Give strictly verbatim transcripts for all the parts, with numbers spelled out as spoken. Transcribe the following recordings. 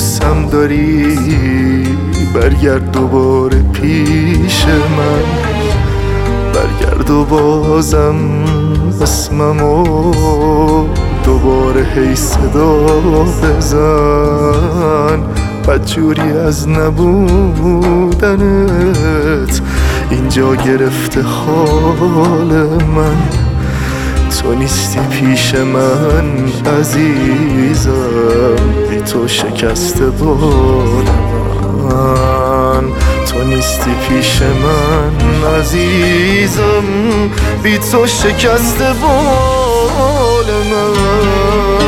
دوستم داری برگرد دوباره پیش من، برگرد و بازم اسممو دوباره هی صدا بزن. بدجوری از نبودنت اینجا گرفته حال من. تو نیستی پیش من عزیزم، بی تو شکسته بال من. تو نیستی پیش من عزیزم، بی تو شکسته بال من.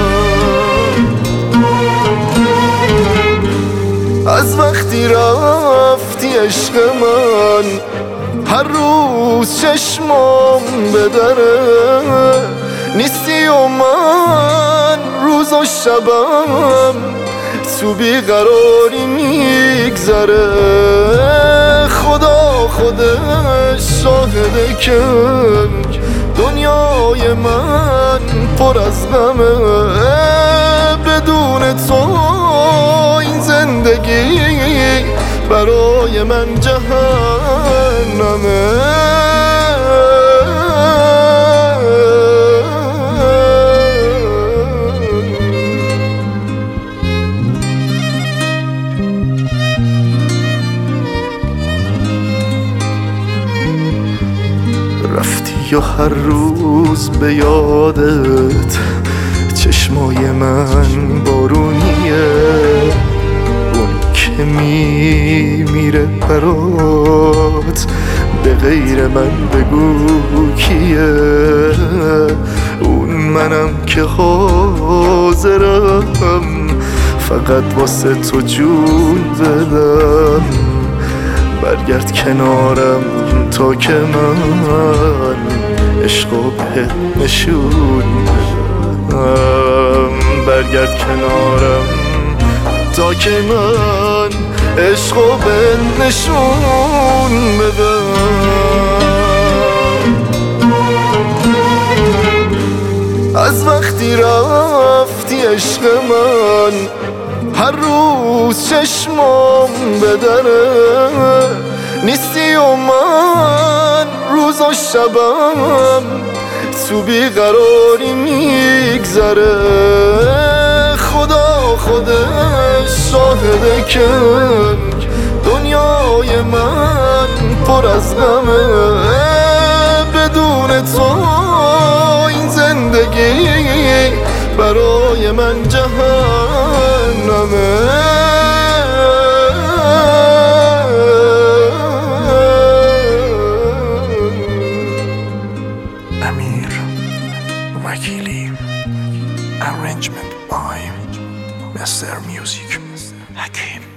از وقتی رفتی عشق من هر روز چشمام به دره، نیستی و من روز و شبم تو بیقراری میگذره. خدا خودش شاهده که دنیای من پر از غمه. بدون تو این زندگی برای من جهنمه. رفتی و هر روز به یادت چشمای من بارونیه. اون که میمیره برات به غیر من بگو کیه. اون منم که حاضرم فقط واسه تو جون بدم. برگرد کنارم تا که من عشقو بهت نشون بدم. برگرد کنارم تا که من عشقو بهت نشون بدم. از وقتی رفتی عشق من هر روز چشمام به دره، نیستی و من روز و شبم تو بیقراری میگذره. خدا خودش شاهده که دنیای من پر از غمه. بدون تو این زندگی برای من جهنمه. امیر وکیلی. Arrangement by Mister Music Hakim.